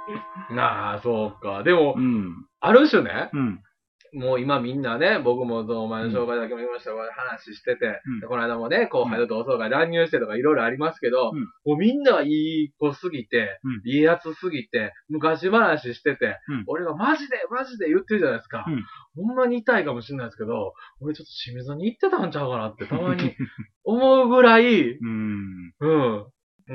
なあ、そうか。でも、 うん。 ある種ね、 うん。 もう今みんなね、僕もお前の紹介だけも言いましたが、話してて、 うんでこの間もね、後輩の同窓会乱入してとかいろいろありますけど、 うんもうみんながいい子すぎて、 うんいいやつすぎて、昔話してて、 うん俺がマジで言ってるじゃないですか。 うんほんまに痛いかもしれないですけど、俺ちょっと清水に行ってたんちゃうかなってたまに思うぐらい、 うん。 うん。うん、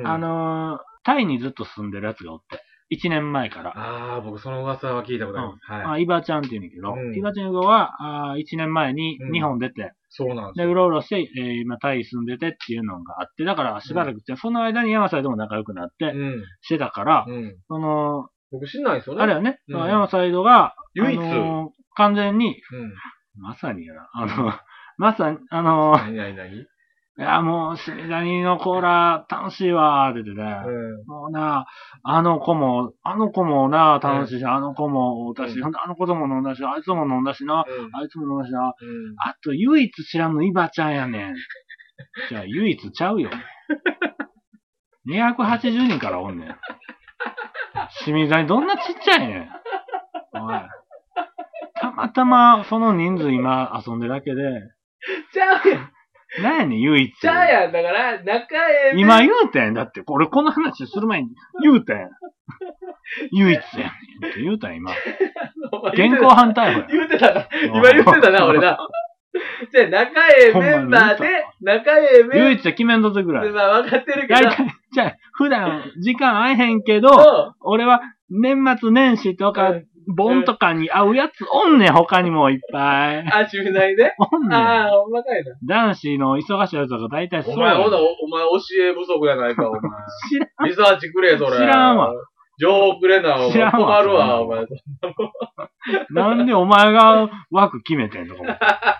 タイにずっと住んでるやつがおって。1年前から。 ああ、僕その噂は聞いたことあります。はい。 イバちゃんって言うんだけど、 うんイバちゃんは、1年前に日本出て、 そうなんですで、うろうろして、今タイ住んでてっていうのがあって、だからしばらくって、その間に山サイドも仲良くなってうん。 してたから、 うん。 その、 僕知んないですよね。 あれよね、 うん山サイドが、 唯一完全に、 うん。 まさにやな、まさに、 何いや、もう、しみだにのコーラ、楽しいわ、って言ってね。 うん。 もうな、あの子もな、楽しいし、あの子もだし、 うんほんであの子供も飲んだし、あいつも飲んだしな、 うんあいつも飲んだしな。 うん。 あと、唯一知らんのイバちゃんやねん。じゃあ、唯一ちゃうよ。280人からおんねん。清水谷どんなちっちゃいねん。おい。たまたま、その人数今遊んでるだけで、 ちゃうやん。 なんやねん、唯一。 ちゃうやん。だから、仲ええ。 今言うてん。だって、俺この話する前に言うてん。唯一やねんって言うたん、今。現行犯逮捕や。 言うてたな。今言ってたな、俺な。じゃあ、仲ええメンバーで、仲ええメンバー唯一は決めんとってぐらい。 まあ、分かってるけど。 大体、じゃあ、普段時間会えへんけど、俺は年末年始とか、盆とかに会うやつおんねん、他にもいっぱい。 あ、清水谷でおんねん。 ああ、ほんまかいな。 男子の忙しいやつとか大体そうお前、 やねん。 お前教え不足やないか、お前。 知らん。 リサーチくれ、それ。 知らんわ。 情報くれな、お前。 知らんわ困るわ、お前。 なんでお前が枠決めてんとか思って。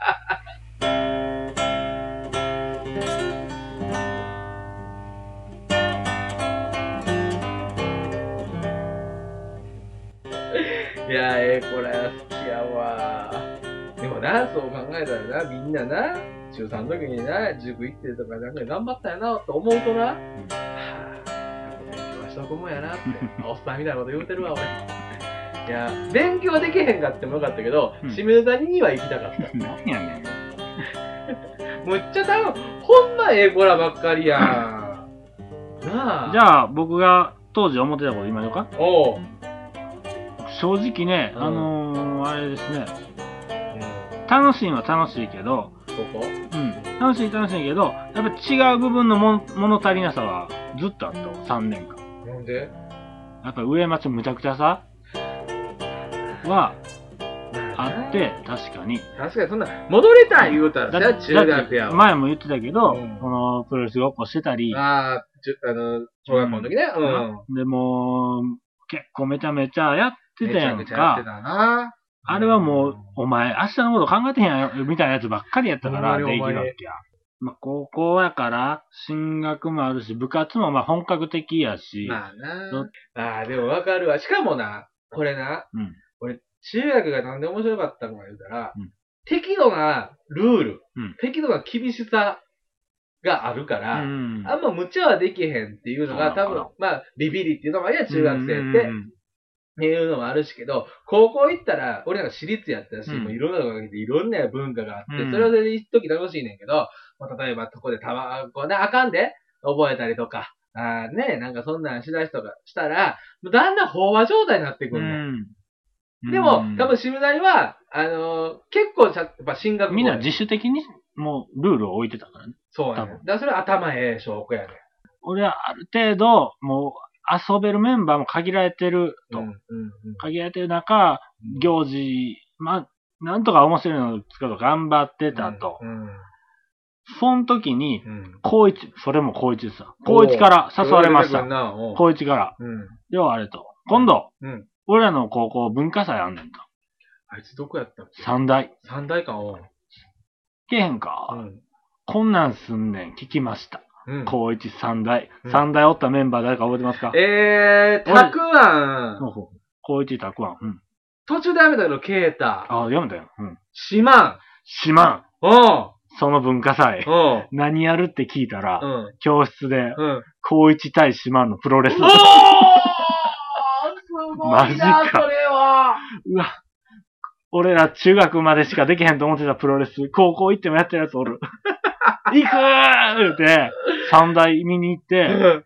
いや、これ好きやわ。でもな、そう考えたらな、みんなな、中3の時にな、塾行ってとかなんか頑張ったやな、と思うとな、はぁ、勉強はしとくもんやなって、おっさんみたいなこと言うてるわ、俺。いや、勉強できへんかってもよかったけど、清水谷には行きたかった。 何やねん。 むっちゃ多分、ほんまええ子らばっかりやん。なあ。 じゃあ、僕が当時思ってたこと言いましょうか。 おう。 正直ね、あれですね。楽しいのは楽しいけど、 ここ楽しいけど、やっぱ違う部分の物足りなさはずっとあったわ、3年間。 なんでやっぱ上町むちゃくちゃさはあって、確かに。 確かにそんな、戻りたい言うたら、中学やわ。 前も言ってたけど、 うんこのプロレスごっこしてたり、 ああ、小学校の時ね。 でも、結構めちゃめちゃやってたやんめちゃくちゃやってか。 たな。 あれはもう、お前、明日のこと考えてへんやんみたいなやつばっかりやったから、できほんまにるわけや。まあ、高校やから、進学もあるし、部活もまあ本格的やし、 まあな。ああ、でもわかるわ。しかもな、これな、 うん。 俺、中学がなんで面白かったのか言うたら、 うん適度なルール、 うん適度な厳しさがあるから、あんま無茶はできへんっていうのが多分、まあ、ビビリっていうのもあるやん、中学生って。っていうのもあるしけど、高校行ったら、俺ら私立やったし、もういろんなのがあっていろんな文化があって、それはそれで一時楽しいねんけど、まあ、例えばそこでタバコね、あかんで、覚えたりとか、ね、なんかそんなんしだしとかしたら、もうだんだん飽和状態になってくるねん。でも、多分、渋谷は、結構やっぱ進学みんな自主的にもうルールを置いてたからね。 そうやね。だからそれは頭ええ証拠やね。 俺はある程度、もう遊べるメンバーも限られてると。限られてる中、行事、まあ、なんとか面白いのを作ろうと頑張ってたと。その時に、高一、それも高一でさ。高一から誘われました。高一から。要はあれと。今度、俺らの高校文化祭あんねんと。 あいつどこやったっけ？ 三大。 三大か、 けへんか。こんなんすんねん、聞きました。高一三大。三大おったメンバー誰か覚えてますか？ たくあん。 高一たくあん。 途中でやめたけど、ケータ。 あ、やめたよ。 しまん。 その文化祭。何やるって聞いたら、 うん、 教室で、高一対島のプロレス。 すごごいな、それは。 うわ。俺ら中学までしかできへんと思ってたプロレス、高校行ってもやってるやつおる。行くー言うて、三台見に行って、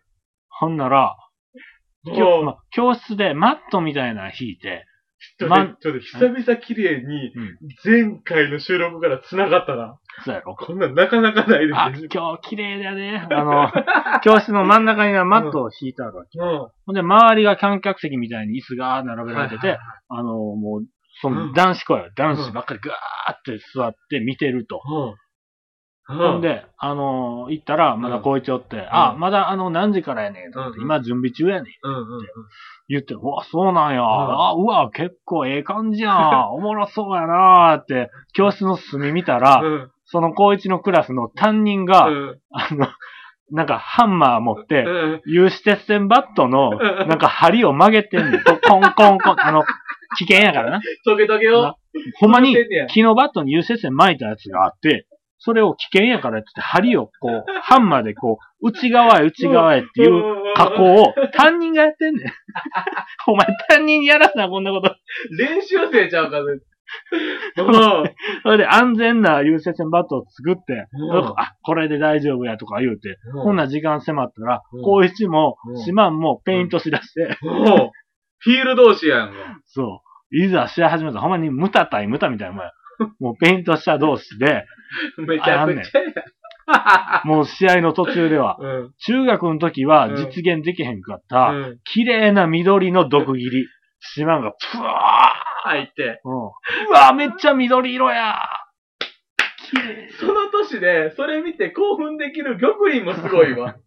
ほんなら、教室でマットみたいなの引いて、 ちょっと久々綺麗に、前回の収録から繋がったな。 そうやろ。 こんなんなかなかないですね。 あ、今日綺麗だね。教室の真ん中にはマットを引いてあるわけ。ほんで、周りが観客席みたいに椅子が並べられてて、もう、その男子校や、男子ばっかりガーって座って見てると。ほんで、行ったら、まだ高一おって、まだ何時からやねんと思って、今準備中やねんって言って、うわ、そうなんや。うわ、結構ええ感じやん。おもろそうやなーって、教室の隅見たら、その高一のクラスの担任が、なんかハンマー持って、有刺鉄線バットの、なんか針を曲げてんの。コンコンコン、危険やからな。 トゲトゲを。 ほんまに、木のバットに有刺鉄線巻いたやつがあって、それを危険やからって言って、針をこう、ハンマーでこう、内側へっていう加工を担任がやってんねん。お前担任にやらすな、こんなこと。 練習生ちゃうかね。 それで安全な有刺線バットを作って、これで大丈夫やとか言うて、こんな時間迫ったら、高一も、シマンもペイントしだして、 フィール同士やんか。 そう。いざ試合始めたら、ほんまにムタ対ムタみたいなもんや。もうペイントした同士で、 めちゃくちゃや。 もう試合の途中では、中学の時は実現できへんかった、綺麗な緑の毒斬り。シマンがプワー入って、うわめっちゃ緑色や綺麗。 その年で、それ見て興奮できる玉林もすごいわ。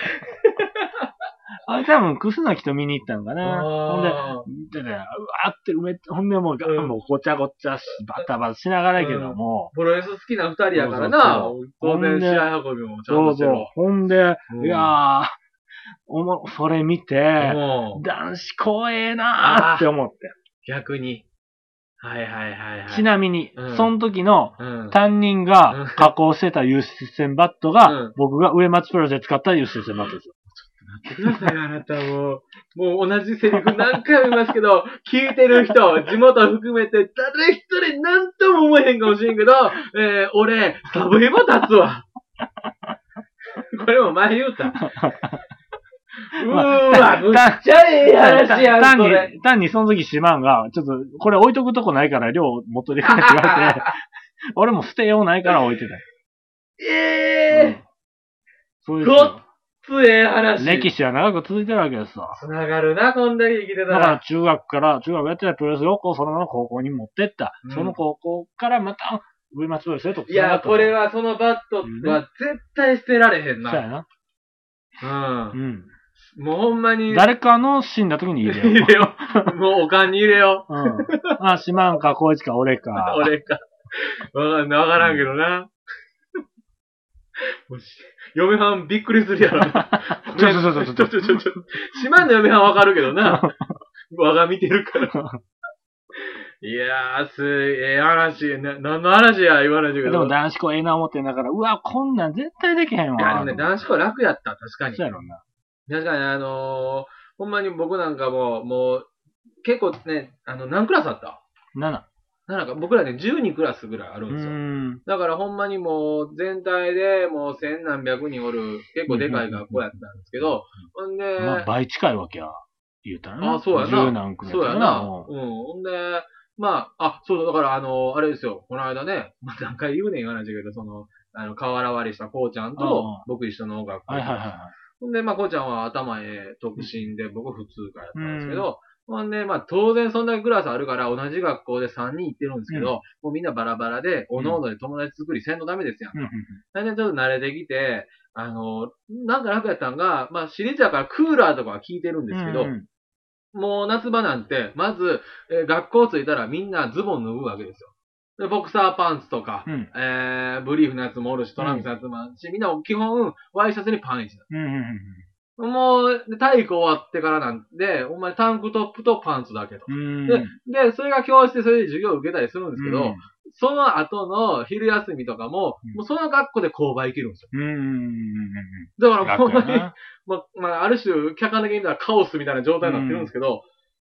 あれ多分、クスノキと見に行ったのかな。ほんで、見てね、うわーって埋めて、ほんでもうごちゃごちゃバタバタしながらやけども。 プロレス好きな二人やからな。当然試合運びもちゃんとしてる。 ほんで、いやー、それ見て、男子怖えなーって思って。 逆に。はい。 ちなみに、その時の担任が加工してた有刺線バットが、僕が上松プロで使った有刺線バットですよ。 待ってください、あなたもう同じセリフ何回も言いますけど、聞いてる人、地元含めて誰一人何とも思えへんかもしれんけど、俺、サブヘボ立つわ。これも前言うた。うわ、むっちゃええ話やん、それ。 単にその時シマンが、ちょっと、これ置いとくとこないから量持っといてくれって言われて、俺も捨てようないから置いてた。そういう。 ええ話。 歴史は長く続いてるわけですわ。 繋がるな、こんだけ生きてたら。 だから中学やってたプロレスをそのまま高校に持ってった。その高校からまた、上松プロレスへと。 いや、これはそのバットは絶対捨てられへんな。 そうやな。 もうほんまに。 誰かの死んだ時に入れよう。 入れよう。もうおかんに入れよう。シマンか、コイチか、俺か。 俺か。わからんけどな。嫁はんびっくりするやろ。 ちょ。 島の嫁はんわかるけどな。我が見てるから。いやー、ええ話。何の話や言わないけど。 でも男子校ええな思ってんだから、うわ、こんなん絶対できへんわ。 いや、でもね、男子校楽やった、確かに。 そうやろな。 確かにほんまに僕なんかもう、結構ね、何クラスあった ?7。 なんか僕らね、12クラスぐらいあるんですよ。だからほんまにもう全体でもう千何百人おる結構でかい学校やったんですけど、ほんで、 まあ倍近いわけや。言うたらな。 そうやな。 10何組そうやな。ほんで、そうだからあれですよ。この間ね、何回言うねん言わないけど、河原割りしたこうちゃんと僕一緒の学校。ほんで、こうちゃんは頭特進で僕普通科やったんですけど、ほんで、当然そんだけクラスあるから同じ学校で3人行ってるんですけど、もうみんなバラバラで、おのおので友達作りせんのダメですやんか。大体ちょっと慣れてきて、なんか楽やったんが、私立やからクーラーとかは聞いてるんですけど、もう夏場なんて、まず、学校着いたらみんなズボン脱ぐわけですよ。で、ボクサーパンツとか、ブリーフのやつもおるし、トランクスのやつもあるし、みんな基本、ワイシャツにパンイチだ。もう、体育終わってからなんで、お前タンクトップとパンツだけと。で、それが教室でそれで授業を受けたりするんですけど、その後の昼休みとかも、もうその学校で購買行けるんですよ。だからほんまに、ある種、客観的に見たらカオスみたいな状態になってるんですけど、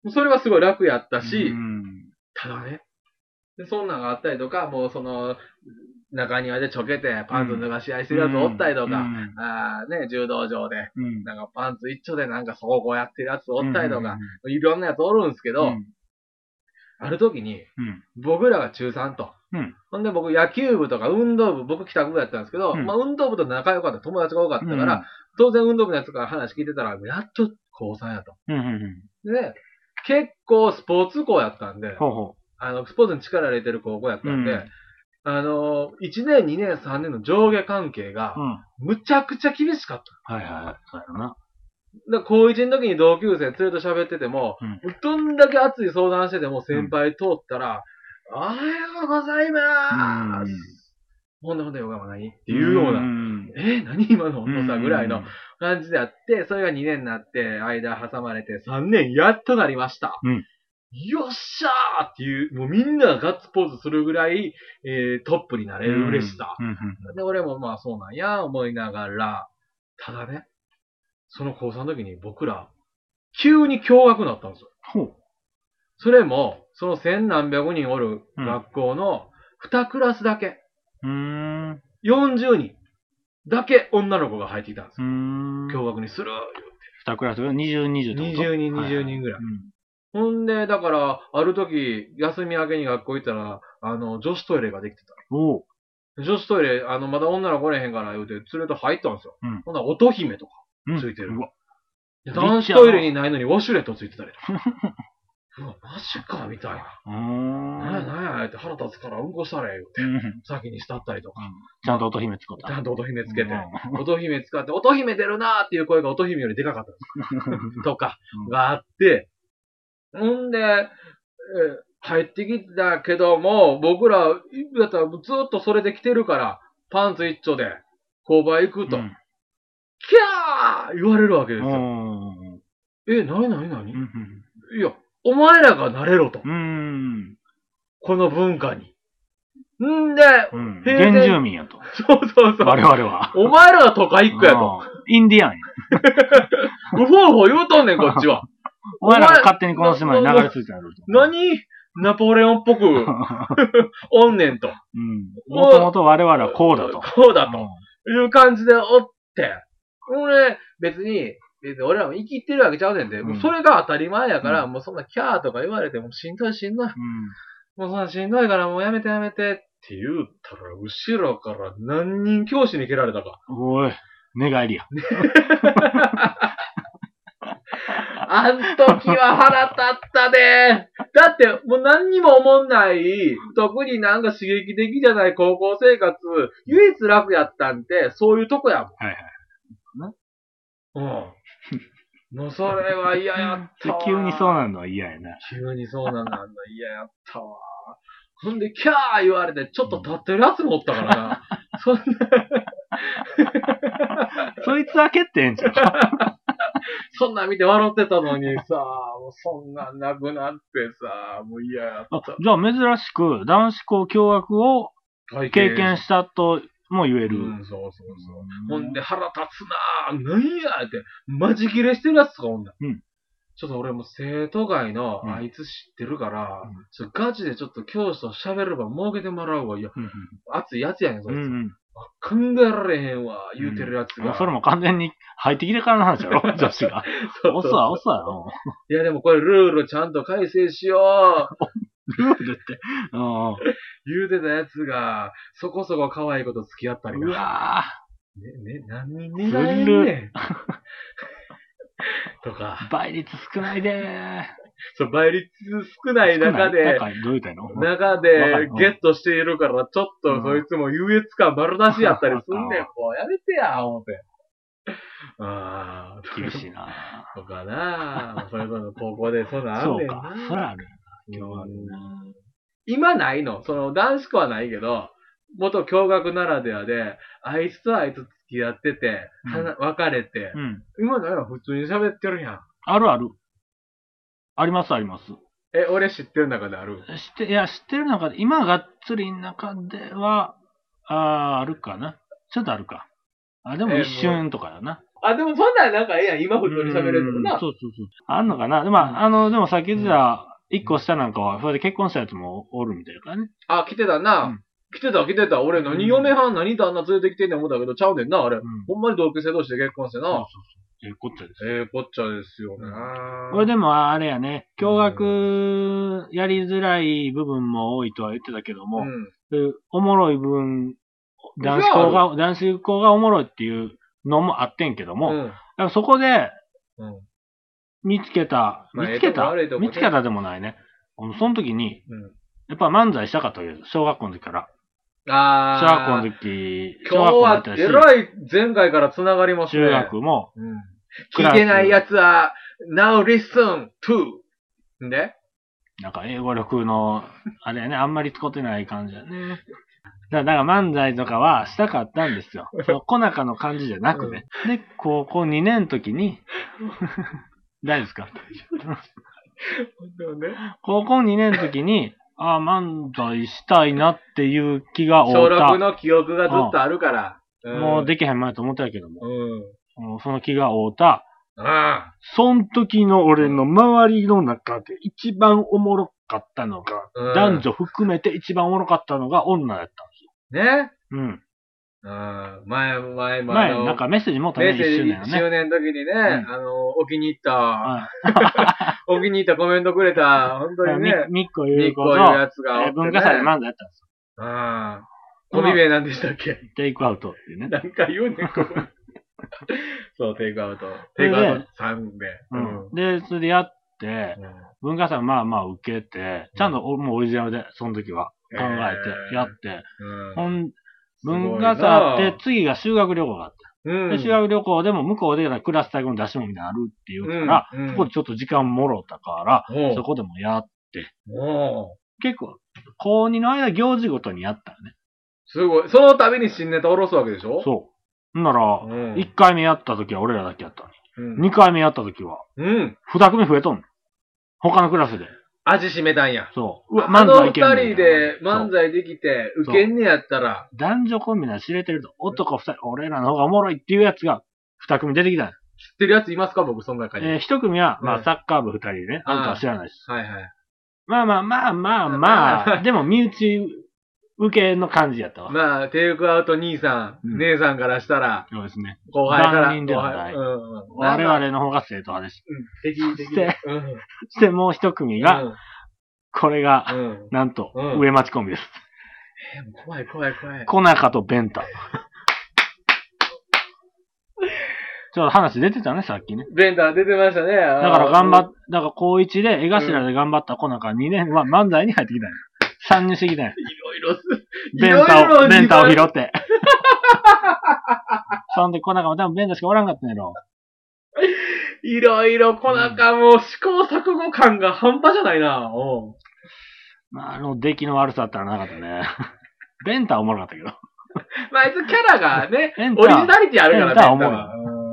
それはすごい楽やったし、ただね、そんなんがあったりとか、もうその、中庭でちょけてパンツ脱がし合いしてるやつおったりとか、柔道場で、なんかパンツ一丁でなんか総合やってるやつおったりとか、いろんなやつおるんですけど、ある時に、僕らが中3と、ほんで僕野球部とか運動部、僕帰宅部やったんですけど、まあ運動部と仲良かった友達が多かったから、当然運動部のやつから話聞いてたら、やっと高3やと。で、結構スポーツ校やったんで、スポーツに力入れてる高校やったんで、1年、2年、3年の上下関係が、むちゃくちゃ厳しかった。そうやな。高1の時に同級生連れと喋ってても、どんだけ熱い相談してても先輩通ったら、おはようございます。ほんでよがま何っていうような、何今の温度差ぐらいの感じであって、それが2年になって、間挟まれて3年やっとなりました。よっしゃーっていう、もうみんながガッツポーズするぐらい、トップになれる嬉しさ。で、俺もまあそうなんや、思いながら、ただね、その高3の時に僕ら、急に驚愕になったんですよ。それも、その千何百人おる学校の2クラスだけ。40人だけ女の子が入ってきたんですよ。驚愕にする 2クラスが20、20と 20人、20人ぐらい。ほんで、だから、ある時、休み明けに学校行ったら、女子トイレができてた。女子トイレ、まだ女の子来れへんから言うて、連れて入ったんですよ。ほんなら、乙姫とか、ついてる。男子トイレにないのにウォシュレットついてたりとか。うわ、マジか、みたいな。なんやって腹立つからうんこしたれ、言うて。先にしたったりとか。 ちゃんと乙姫つけた。 ちゃんと乙姫つけて。乙姫使って、乙姫出るなーっていう声が乙姫よりでかかったんです。とか、があって、ほんで、入ってきたけども、僕ら、だったらずっとそれで来てるから、パンツ一丁で、購買行くと。キャー言われるわけですよ。なにいや、お前らがなれろと。この文化に。んで、 原住民やと。 そう。 我々は。 お前らが都会行くやと。 インディアンや。 うほうほう言うとんねん、こっちは。 お前らが勝手にこの島に流れ着いてやると。 何ナポレオンっぽく、おんねんと。 もともと我々はこうだと。 こうだと。いう感じでおって。俺、別に俺らも生きてるわけちゃうねんで。もうそれが当たり前やから、もうそんなキャーとか言われてもしんどい。もうそんなしんどいからもうやめてって言ったら、後ろから何人教師に蹴られたか。 おい、寝返りや。 あん時は腹立ったね。だって、もう何にも思んない、特になんか刺激的じゃない高校生活、唯一楽やったんて、そういうとこやもん。もうそれは嫌やったわ。 急にそうなるのは嫌やな。 急にそうなるの嫌やったわ。ほんで、キャー言われて、ちょっと立ってるやつもおったからな。そんな。 そいつは蹴ってんじゃん。 そんなん見て笑ってたのにさ、もうそんなんなくなってさ、もう嫌やった。 じゃあ珍しく男子校共学を経験したとも言える。 そう。ほんで腹立つなぁ、なんやって、マジ切れしてるやつとかおんだ。ちょっと俺も生徒会のあいつ知ってるから、ちょっとガチでちょっと教師と喋れば儲けてもらうわ。いや、熱いやつやねん、そいつ。考えられへんわ、言うてるやつが。 それも完全に入ってきてからの話やろ、女子が。おそやろ。 いやでもこれルールちゃんと改正しよう。ルールって。 言うてたやつが、そこそこ可愛い子と付き合ったりが。 うわぁ。何人狙えんねん。とか。 倍率少ないでー。 そう、倍率少ない中で、中でゲットしているから、ちょっとそいつも優越感丸出しやったりすんねん。もうやめてや、思って。 厳しいなとかなそれぞれの高校でそんなあんねんな。 そうか、それあるな。 今ないの。その男子校はないけど、元共学ならではで、あいつとあいつ付き合ってて、別れて、今なら普通に喋ってるやん。 ある。あります。 俺知ってる中である？ 知ってる中で、今がっつりの中では、あるかな。ちょっとあるか。でも一瞬とかだな。 あ、でもそんなんなんかええやん。今普通に喋れるのな。 そう。あんのかな。でも、でもさっき言ってた、一個下なんかは、それで結婚したやつもおるみたいだからね。 あ、来てたな。来てた。俺、何嫁はん何旦那連れてきてんねん思ったけど、ちゃうねんな、あれ。ほんまに同級生同士で結婚してな。そう。 こっちゃです。 こっちゃですよね。 俺でもあれやね、共学やりづらい部分も多いとは言ってたけども、おもろい部分、男子校がおもろいっていうのもあってんけども、そこで、見つけたでもないね。その時に、やっぱ漫才したかったわけです。小学校の時から。小学校の時、 今日はえらい前回から繋がりますね。 中学も。 聞いてないやつは、now listen to. でなんか英語力の、あれやね、あんまり使ってない感じだね。だから漫才とかはしたかったんですよ。その小中の感じじゃなくね。で、高校2年の時に、大丈夫ですか高校2年の時に、漫才したいなっていう気が小6の記憶がずっとあるから。 もうできへん前と思ったけども。その気が合うた。その時の俺の周りの中で一番おもろかったのが、男女含めて一番おもろかったのが女やったんですよ。 ね。前、 なんかメッセージ持ったね、1周年 1周年の時にね、お気に入った、お気に入ったコメントくれた、本当にね。 みっこいうやつが。 文化祭で漫才やったんですよ。 コンビ名なんでしたっけ？ テイクアウトっていうね。 なんか言うねん、そう、テイクアウト。テイクアウト3 名。で、それでやって、文化祭はまあ受けて、ちゃんともうオリジナルで、その時は考えて、やって、文化祭あって、次が修学旅行があった。で、修学旅行でも向こうでクラス対抗の出し物みたいなのあるって言うから、そこでちょっと時間もろたから、そこでもやって、結構、高2の間行事ごとにやったよね。 すごい。その度に新ネタ下ろすわけでしょ？ そう。なら、1回目やった時は俺らだけやったのに。2回目やった時は、2組増えとんの。他のクラスで。 味しめたんや。 そう。 漫才いけんねん。2人で漫才できて、受けんねやったら。 男女コンビなら知れてると。男2人、俺らの方がおもろいっていうやつが2組出てきたんや。 知ってるやついますか僕、そんな感じ。 1組は、サッカー部2人でね。あんたは知らないです。 はいはい。 まあ、でも身内受けの感じやったわ。 まあ、テイクアウト兄さん、姉さんからしたら。 そうですね。 後輩から。 担任ではない。我々の方が生徒派です。 敵。 してもう1組が、これが、なんと、上町コンビです。 怖い。 小中とベンタ。ちょっと話出てたね、さっきね。 ベンタ出てましたね。だから高1で、江頭で頑張った小中2年は漫才に入ってきたんや。参入してきたんや。ベンタを拾って。そんで小中も多分ベンタしかおらんかったんやろ。 いろいろ小中も試行錯誤感が半端じゃないな。 出来の悪さだったらなかったね。ベンタはおもろかったけど。 あいつキャラがね、オリジナリティあるからね。ベンタはおもろい。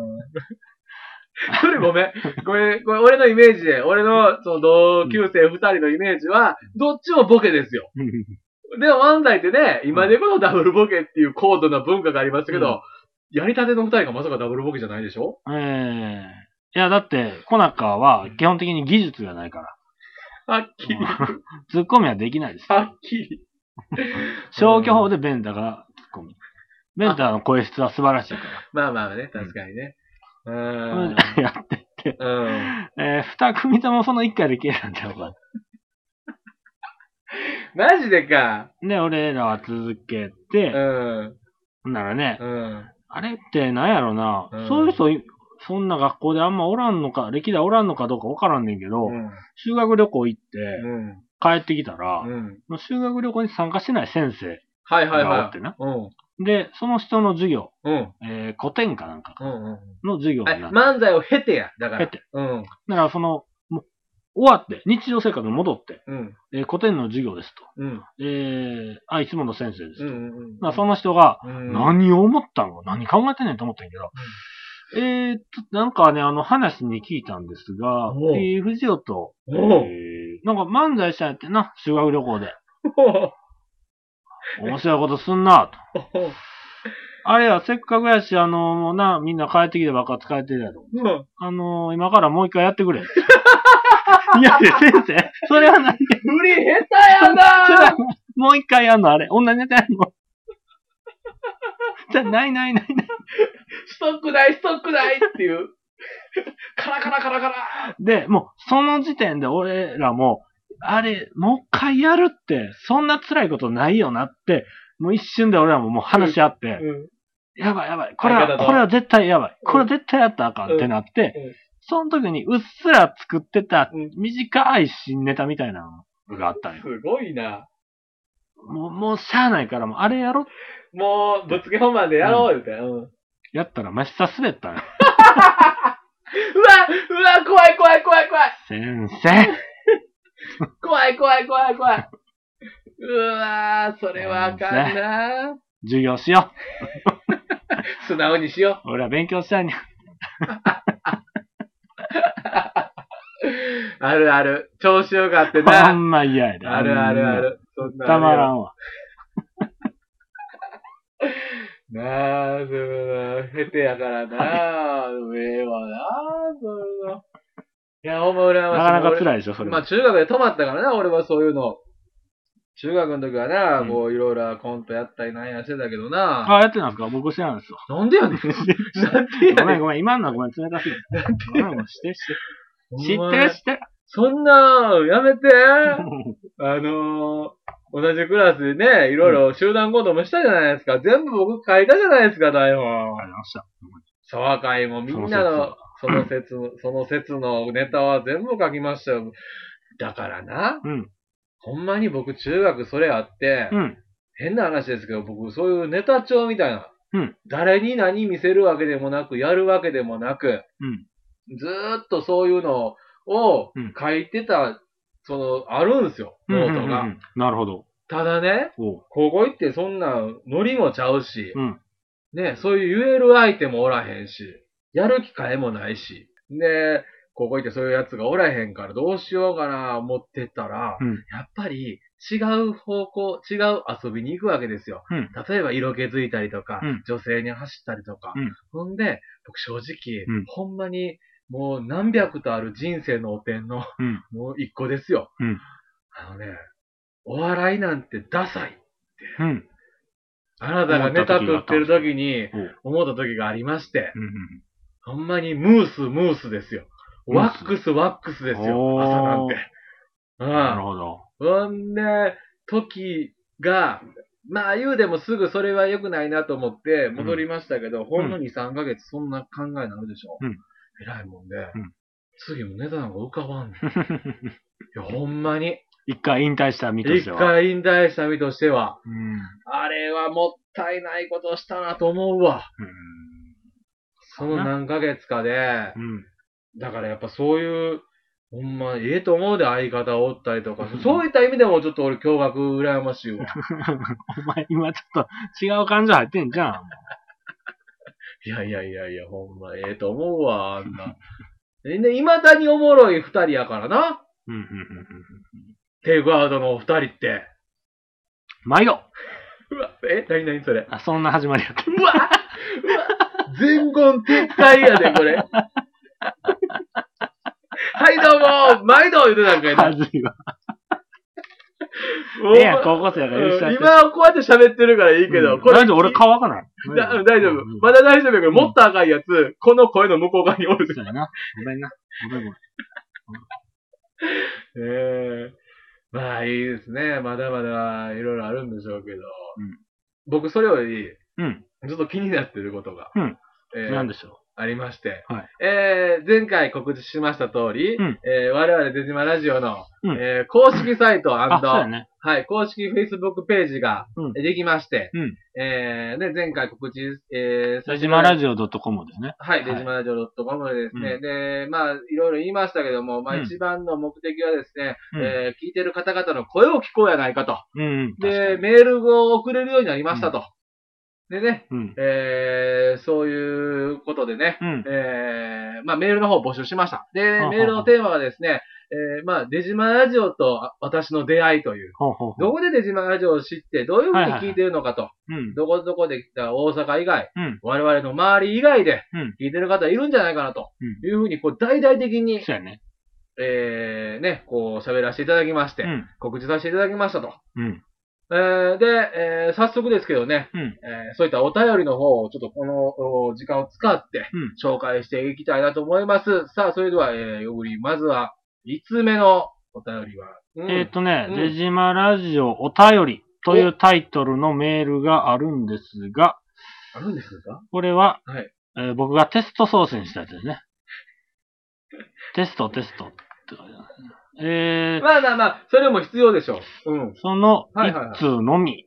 それごめん。これ俺のイメージで、俺のその同級生2人のイメージは、どっちもボケですよ。でも漫才ってね、今でこそダブルボケっていう高度な文化がありましたけど、やりたての2人がまさかダブルボケじゃないでしょ？ いや、だって、小中は基本的に技術がないから。 はっきり。 ツッコミはできないです。 はっきり。 消去法でベンタがツッコミ。ベンタの声質は素晴らしいから。 まあね、確かにね。 やってて。2組ともその1回で消えたんちゃうか。 マジでか。 で、俺らは続けて、ならね、あれって何やろな、そういう人、そんな学校であんまおらんのか、歴代おらんのかどうかわからんねんけど、修学旅行行って、帰ってきたら、修学旅行に参加してない先生がおってな。で、その人の授業、古典かなんかの授業になって。 漫才を経てや、だから。 経て。だから終わって、日常生活に戻って、古典の授業ですと。いつもの先生ですと。その人が、何を思ったの？何考えてんねんと思ったんやけど、なんかね、話に聞いたんですが、藤尾と、なんか漫才したんやってな、修学旅行で。面白いことすんなと。 あれや、せっかくやし、もうな、みんな帰ってきてばっか疲れてるやろ。今からもう一回やってくれ。いやいや、先生、それは何で無理下手やなもう一回やんのあれ。同じネタやんのじゃ、ない。 ストックないっていう。カラカラ。 で、もう、その時点で俺らも、あれ、もう一回やるって、そんな辛いことないよなって、もう一瞬で俺らももう話し合って、やばい。これは絶対やばい。これ絶対やったらあかんってなって、その時にうっすら作ってた短い新ネタみたいなのがあったんよ。 すごいな。 もうしゃあないから、もうあれやろ。 もう、ぶっつけ本番でやろう、言うて。 やったら真下滑ったんよ。 うわ、怖い。 先生。 怖い。うわそれはあかんな。 授業しよう。素直にしよう。俺は勉強したいねん。 ある。調子よかってな。 ほんま嫌やで。 ある。 そんなたまらんわ。 なあ、へてやからな。ええわな、そういうの。いや、ほんま羨ましい。 なかなか辛いでしょ、それ。 まあ中学で止まったからな、俺はそういうの。中学の時はな、こういろいろコントやったりなんやしてたけどな。 あ、やってたんですか？僕してないんですよ。 なんでやねん。 ごめん。今のはごめん、冷たすぎて。ごめん、して。知ってる。 そんな、やめて。同じクラスでね、いろいろ集団行動もしたじゃないですか。全部僕書いたじゃないですか、台本。 ありました。 沢会もみんなの、その説のネタは全部書きましたよ。だからな。ほんまに僕中学それあって、変な話ですけど、僕そういうネタ帳みたいな。誰に何見せるわけでもなく、やるわけでもなく、ずーっとそういうのを書いてた、あるんですよ、ノートが。 なるほど。 ただね、高校行ってそんなノリもちゃうし、ね、そういう言える相手もおらへんし、やる機会もないし、で、高校行ってそういうやつがおらへんからどうしようかな思ってたら、やっぱり違う方向、違う遊びに行くわけですよ。例えば色気づいたりとか、女性に走ったりとか。ほんで、僕正直、ほんまにもう何百とある人生のお点の、もう一個ですよ。お笑いなんてダサいって。あなたがネタ食ってる時に思った時がありまして、ほんまにムースですよ。ワックスですよ、朝なんて。 なるほど。 ほんで、時が、まあ言うでもすぐそれは良くないなと思って戻りましたけど、ほんの2、3ヶ月そんな考えになるでしょ。偉いもんで、次もネタなんか浮かばんねん。いや、ほんまに。 一回引退した身としては。 一回引退した身としては。あれはもったいないことしたなと思うわ。その何ヶ月かで、だからやっぱそういう、ほんま、と思うで相方おったりとか、そういった意味でもちょっと俺驚愕羨ましいわ。 お前今ちょっと違う感情入ってんじゃん。 いや、ほんま、と思うわ、あんな。で、未だにおもろい二人やからな。テイクアウトの二人って。 毎度うわ、何それ。 あ、そんな始まりやった。 うわ全言撤回やで、これ。はい、どうも毎度言うてたんかいな。 はずいわ。高校生やから許しちゃって。 今はこうやって喋ってるからいいけど、 これ俺乾かない。 大丈夫。まだ大丈夫やけど、もっと赤いやつ、この声の向こう側におる。 そうやな。ごめんな。 まあいいですね。まだまだいろいろあるんでしょうけど。僕それより、ずっと気になってることが。 何でしょう。 ありまして。前回告知しました通り、我々デジマラジオの、公式サイト&、公式 Facebook ページができまして、で、前回告知、 デジマラジオ .com ですね。 はい、デジマラジオ .com でですね。で、まあ、いろいろ言いましたけども、まあ一番の目的はですね、聞いてる方々の声を聞こうやないかと。で、メールを送れるようになりましたと。でね、そういうことでね、まあメールの方を募集しました。で、メールのテーマはですね、 まあ、デジマラジオと私の出会いという。どこでデジマラジオを知って、どういうふうに聞いてるのかと。どこどこで来た大阪以外、我々の周り以外で聞いてる方いるんじゃないかなと。いうふうに、こう、大々的に、 そうやね。 ね、こう、喋らせていただきまして、告知させていただきましたと。で、早速ですけどね、そういったお便りの方をちょっとこの時間を使って紹介していきたいなと思います。さあ、それでは、よぐり、まずは、5つ目のお便りは。 デジマラジオお便りというタイトルのメールがあるんですが、これは、僕がテスト送信したやつですね。テストって書いてますね。 まあ、それも必要でしょう。 その1通のみ。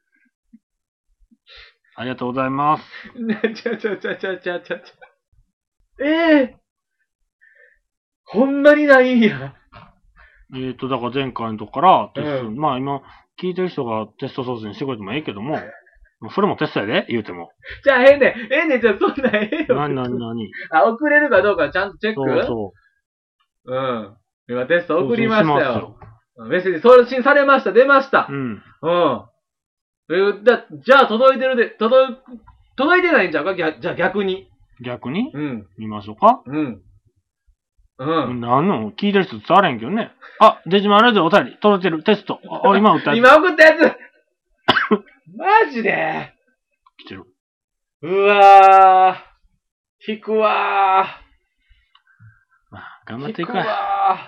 ありがとうございます。 ほんまにないんや。 だから前回のとこからテスト、まあ今、聞いてる人がテスト送信してくれてもええけども、それもテストやで、言うても。 じゃあ、ええねん、じゃあそんなええよ。 何送れるかどうかちゃんとチェック？そう。今テスト送りましたよ。メッセージ送信されました、出ました。じゃあ届いてるで、届いてないんちゃうか？じゃあ逆に。 逆に？見ましょうか？何の聞いてる人伝われんけどね。あ、デジマラジオお便り、届いてる、テスト。今送ったやつ。 今送ったやつマジで来てる。 うわぁ。引くわぁ。頑張っていくわ。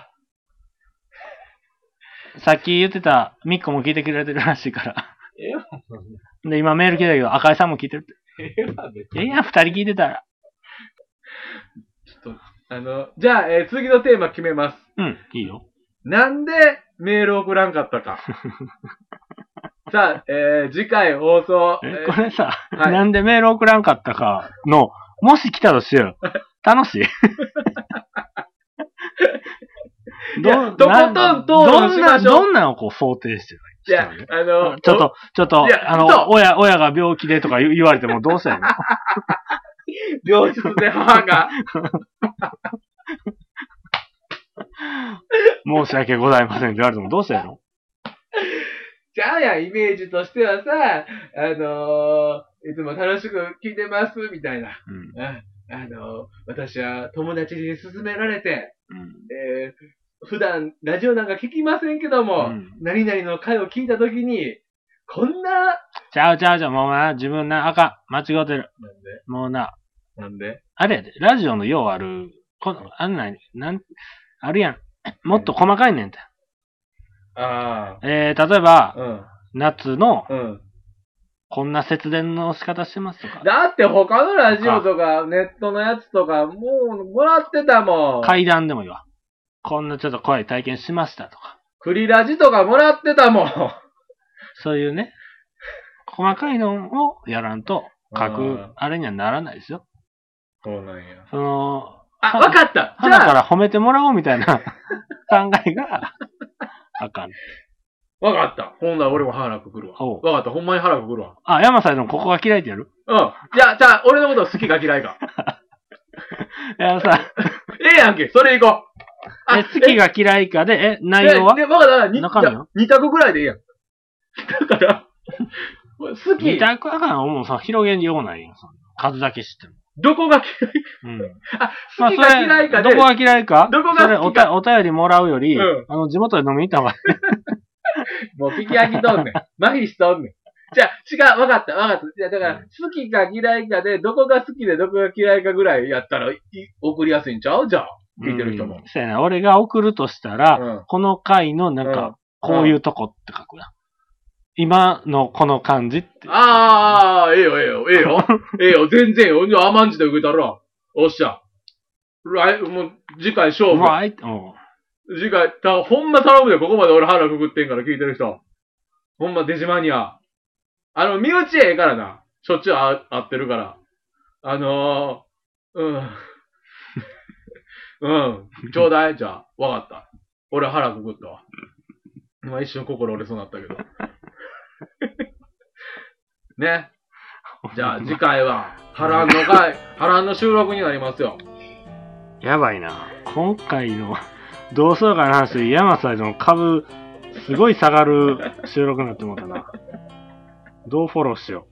さっき言ってた、ミッコも聞いてくれてるらしいから。で、今メール来たけど、赤井さんも聞いてるって。二人聞いてたら。 ちょっと、じゃあ、次のテーマ決めます。 いいよ。 なんでメール送らんかったか。さあ、次回放送。 これさ、なんでメール送らんかったかの、もし来たとしよう。楽しいとことん討論しましょう。 どんなのをこう想定してるいや、 ちょっと、親が病気でとか言われてもどうしたらいいの病室で母が。 申し訳ございませんって言われてもどうしたらいいのじゃあや、イメージとしてはさ、いつも楽しく聞いてます、みたいな。私は友達に勧められて、普段ラジオなんか聞きませんけども、何々の回を聞いたときに、こんな。 ちゃう、もうな、自分な、間違ってる。 なんでもうな。 なんであれやで、ラジオのようある、あるやん。もっと細かいねんて。例えば、夏の、こんな節電の仕方してますとか。 だって他のラジオとか、ネットのやつとか、もう、もらってたもん。 階段でもいいわ。こんなちょっと怖い体験しましたとか。 クリラジとかもらってたもん。 そういうね、細かいのをやらんと、書く、あれにはならないですよ。 そうなんや。 わかった。じゃあ。だから褒めてもらおうみたいな考えが、あかん。 わかった。ほんなら俺も腹くくるわ。わかった。ほんまに腹くくるわ。 山さんでもここが嫌いってやる？ じゃあ、俺のこと好きか嫌いか。 山さん。 やんけ。それいこう。 好きが嫌いかで、内容は？ わかった。2択ぐらいでいいやん。だから、好き。 2択はもうさ、広げんようないよ。数だけ知ってる。 どこが嫌い？好きか嫌いかで。 どこが嫌いか？ どこが好きか？ お便りもらうより、地元で飲みに行った方がいい。 もう聞き飽きとんねん。麻痺しとんねん。じゃあ、違う、わかった。いや、だから、好きか嫌いかで、どこが好きでどこが嫌いかぐらいやったら、送りやすいんちゃう？じゃあ、聞いてる人も。 そうやな。俺が送るとしたら、この回のなんか、こういうとこって書くな。今のこの感じって。ええよ。全然よ。じゃあ、甘んじて受けたら。おっしゃ。もう、次回勝負。次回、ほんま頼むで、ここまで俺腹くくってんから聞いてる人。ほんまデジマニア。身内ええからな。しょっちゅう会ってるから。ちょうだい。じゃあ、わかった。俺腹くくったわ。今一瞬心折れそうになったけど。ね。じゃあ次回は、波乱の収録になりますよ。 やばいな。今回の同窓会の話で山サイドの株、すごい下がる収録になって思ったな。どうフォローしよ